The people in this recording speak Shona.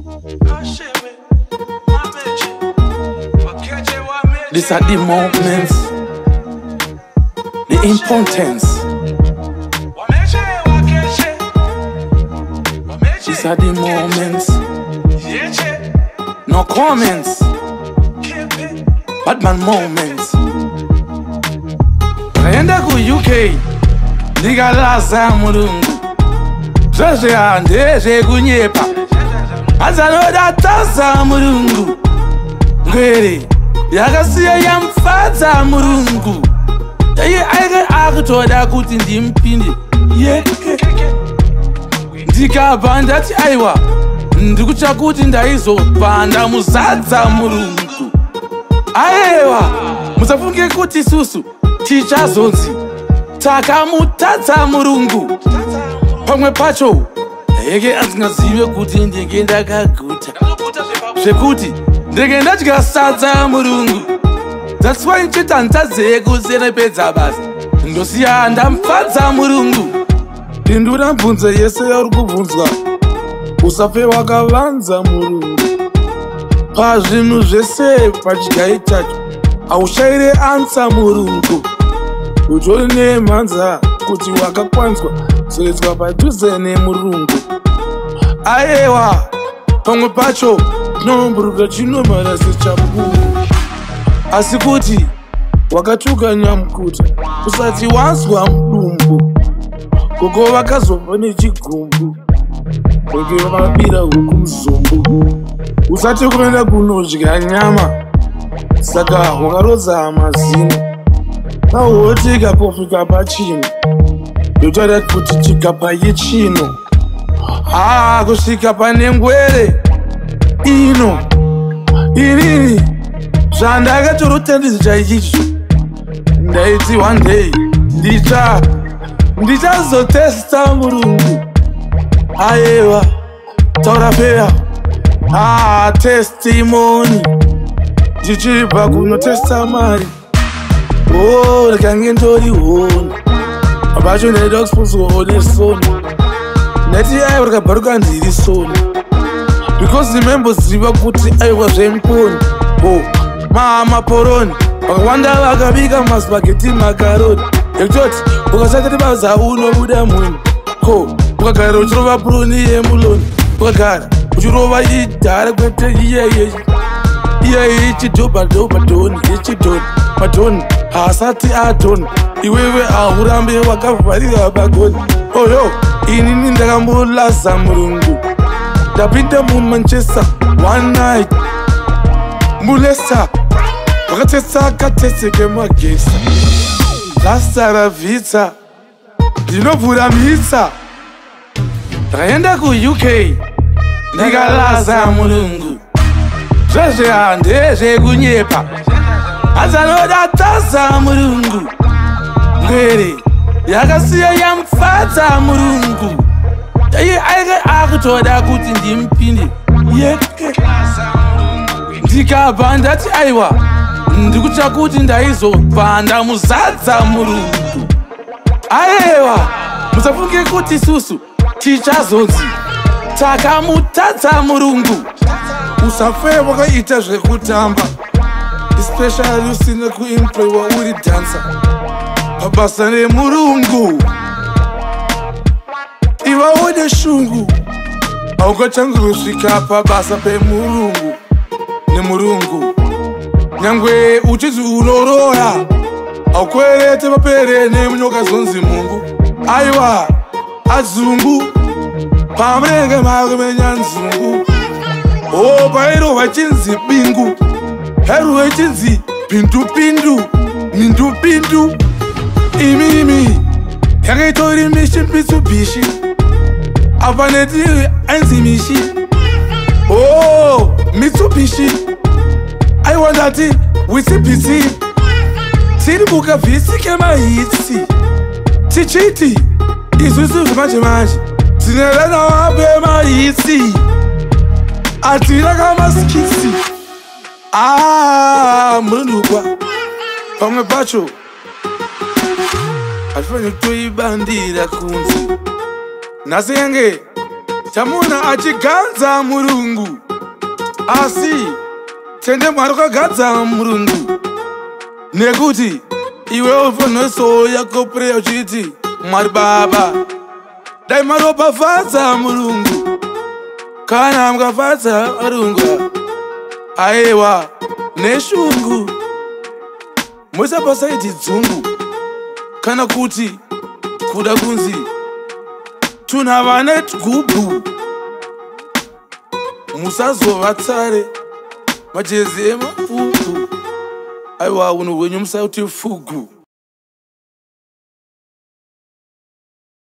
These are the moments, the importance. These are the moments. No comments, Batman moments. Naenda ku UK, ndikalaza mulungu. Zvazve handezve kunyepa, azanodatasa mulungu. Ngwere yakasiya yamufadza mulungu. Iye aike akutoda kuti ndimpinde yeke. Ndikabva ndati aiwa, ndikutsva kuti ndaizopanda muzadza mulungu. Aiwa, musafunge kuti isusu tichazonzi takamutadza mulungu. Pamwe pacho heke asingazive kuti ndenge ndakaguta, zvekuti ndenge ndadya sadza mulungu. That's why nchita ntaze kusenepedza basa, ndosiya ndamufadza mulungu. Pindura bvunzo yese yauri kubvunzwa, usafe wakavanza mulungu. Pazvinhu zvese pachigai chacho haushayire ansa mulungu. Utori nemhanza kuti wakakwanzwa zoedzwa padhuze nemurungu. Aiwa, pamwe pacho tinomburuka chinomhara sechapuku, asi kuti wakatuka nyamukuta usati wanzwa mudumbu. Koko vakazobva nechigumbu, koke vakabira huku muzumbu. Usati kuenda kunodya nyama, saka wakarodza mazino. Nahuoti ikakofika pachino, yotaura kuti chikapa yechino. Kusvika pane ngwere ino, inini zvandakatorotendedzwa ichicho, ndaiti one day ndichazotesta mulungu. Aiwa, taura peya, testimony. Ndichibva kunotesta mari, rekange ndorihona. Pacho ndaida kusponswa nesoni, ndati aiwa rakabharuka ndiri soni. Because nememboziva kuti aiwa zvemuponi. Maporoni vakawanda vakabika maspageti makaroni, ekutoti ukasati baza unobuda munhu. Ukagara uchirova puroni yemuloni, ukagara uchirova idhara kwete iyeye chidhobhadhobha dhoni yechidhoni. Madhoni haasati adhoni, iwewe haurambe wakavharira pagoni. Oyo, inini ndakambolaza mulungu. Ndapinda muManchester one night, mulesa vakatesa kateseke magesa. Ndasara vhitsa, ndinovhura mhitsa. Ndakaenda ku UK, ndikalaza mulungu. Zvazve handezve kunyepa, azanodatasa mulungu. Ngwere yakasiya yamufadza mulungu. Iye aike akutoda kuti ndimpinde yeke. Ndikabva ndati aiwa, ndikutsva kuti ndaizopanda muzadza mulungu. Aiwa, musafunge kuti isusu tichazonzi takamutadza mulungu. Usafe wakaita zvekutamba, especially usina kuemployiwa uri dansa pabasa remurungu. Iva une shungu, haukachangurusvika pabasa pemurungu nemurungu. Nyangwe uchizi unoroya, haukwerete mapere nemunyoka zonzi mungu. Aiwa, azungu pamurenge makumenya nzungu. Pairo vachinzi bingu, heru vachinzi pindupindu, mindupindu. Imimi yakaitori mishi Mitsubishi, apaneti ainzi mishi. Mitsubishi aiwandati witsibisi. Tiribuka vhisi kemahitsi, tichiti isusu zvemanje manje tinerana wape mahitsi. Atina kamaskisi, mulunukwa. Pamwe pacho hatifanire kutoibandira kunzi. Nhasi yange Chamuna achiganza murungu asi tende Mwari kagadza murungu nekuti iwe ufanira kupreya uchiti Mwari Baba dai maropafadza murungu kana mukafadza varungu aiwa neshungu musapasaiti dzungu kana kuti kuda kunzi tuna vane tgubhu musazova tsare majezi emapfuku aiwa unhu hwenyu musauti fugu.